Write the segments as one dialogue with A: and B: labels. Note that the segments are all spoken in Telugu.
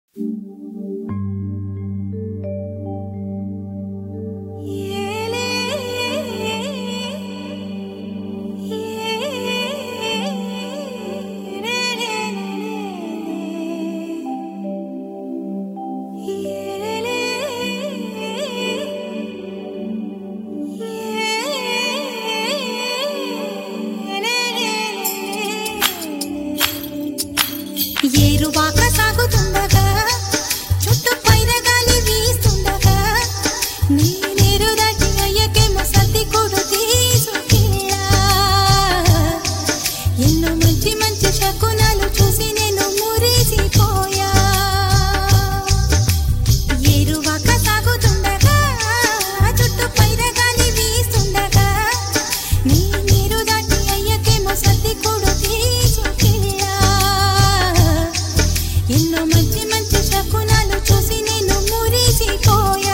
A: ఏరువాక సాగుతుండగా చుట్టూ పైరగాలి వీస్తుండగా నేనేరు దాటి అయ్యకేమో సర్ది కూడా తీసుకెళ్ళా. ఎన్నో మంచి మంచి శకునాలు చూసి నేను మురిసిపోయా. ఏరువాక సాగుతుండగా చుట్టూ పైరగాలి వీస్తుండగా నేనేరు దాటి అయ్యకేమో సర్ది కూడా తీసుకెళ్ళా. ఎన్నో మంచి మంచి శకునాలు చూసి నేను మురిసిపోయా.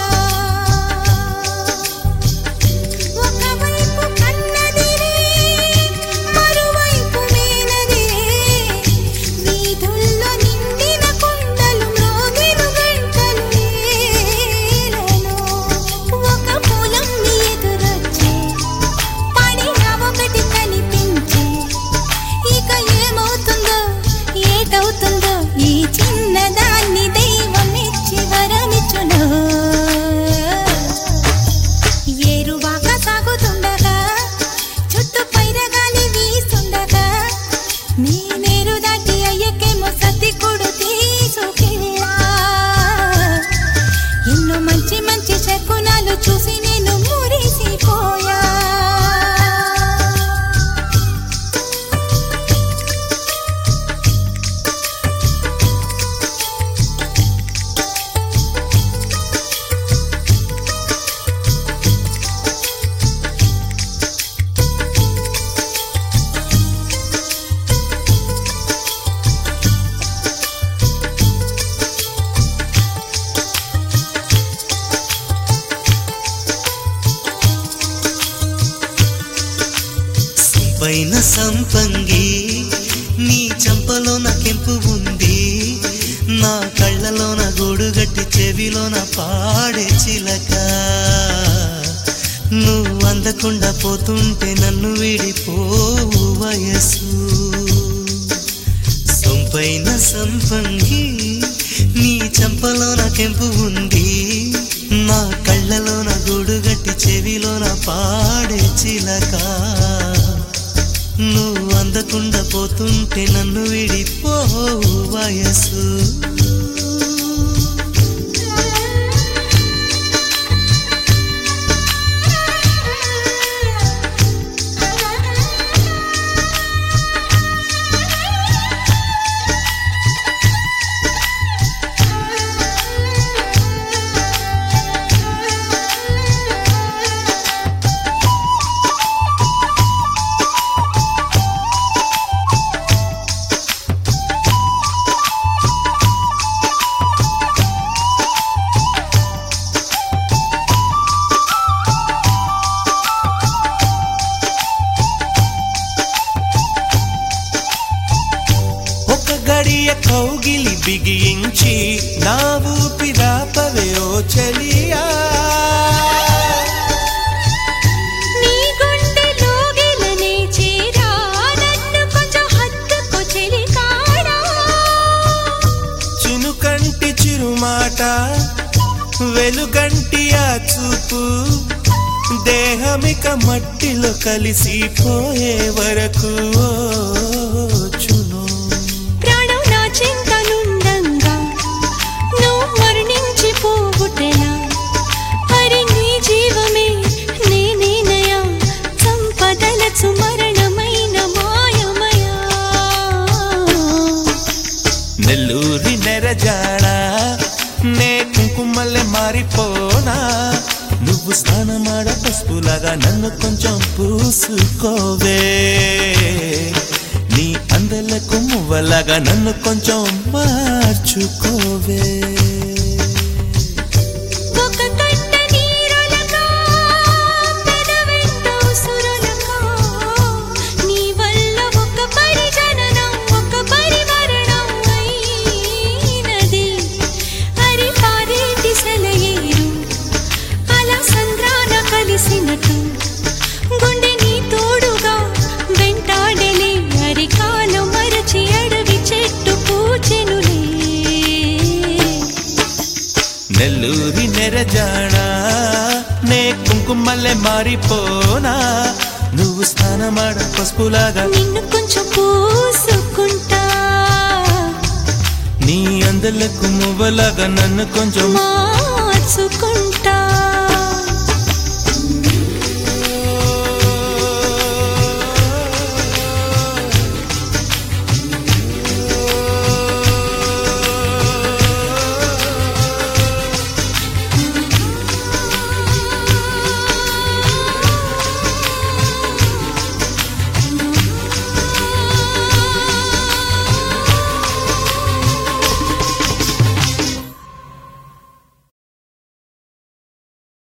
A: ఒకవైపు కన్నదిరే మరోవైపు మేనదిరే వీధుల్లో నిండిన కుండలు మ్రోగెను గంటలు ఏలను. ఒక పొలం ఎదురొచ్చే పడిన ఒకటి కనిపించే ఇక ఏమవుతుందో ఏటవుతుందో ఈ చిన్నదాన్ని దైవం ఇచ్చి వరమిచ్చును. ఏరువాక సాగుతుండగా చుట్టూ పైరగాలి వీస్తుండగా నేనేరు దాటి అయ్యకేమో సర్ది కూడా తీసుకెళ్ళా. ఎన్నో మంచి మంచి శకునాలు చూసి నేను మురిసిపోయా.
B: పైన సంపంగి నీ చంపలోన కెంపు ఉంది, నా కళ్ళలోన గూడుగట్టి చెవిలోన పాడే చిలక. నువ్వు అందకుండా పోతుంటే నన్ను విడిపోవు వయసు. సొంపైన సంపంగి నీ చంపలోన కెంపు ఉంది, నా కళ్ళలోన గూడుగట్టి చెవిలోన పాడే చిలక. నువ్వు అందకుండా పోతుంటే నన్ను విడిపోవు వయసు. గడియ కౌగిలి బిగించి నా ఊపిరాపవే ఓ చెలియా.
A: నీ గుండెలోగిలనే చేరా నన్ను కొంచెం హత్తుకో చెలికాడా.
B: చినుకంటి చిరుమాట వెలుగంటి ఆ చూపు దేహమిక మట్టిలో కలిసిపోయే వరకు చును.
A: ప్రాణం నా చింతనుండంగా నువ్వు మరణించి పోవుటెలా. హరి నీ జీవమే నేనేనయా సంపదలచు మరణమైన మాయమయా.
B: నెల్లూరి నెరజాడా నే కుంకుమల్లె మారిపోనా. నువ్వు స్నానమాడ పసుపులాగా నన్ను కొంచెం పూసుకోవే. నీ అందలకు మువ్వలాగా నన్ను కొంచెం మార్చుకోవే.
A: ఒక కట్ట నీరులకా పెదవెంట ఉసురులకా నీ వల్ల ఒక పరిజననం ఒక పరిమరణం అయినది.
B: కుంకుమల్లే మారిపోనా నువ్వు స్నానమాడ పసుపులాగా
A: నిన్ను కొంచెం పూసుకుంటా
B: నీ అందలకు మువ్వలాగా నన్ను కొంచెం
A: మార్చుకుంటా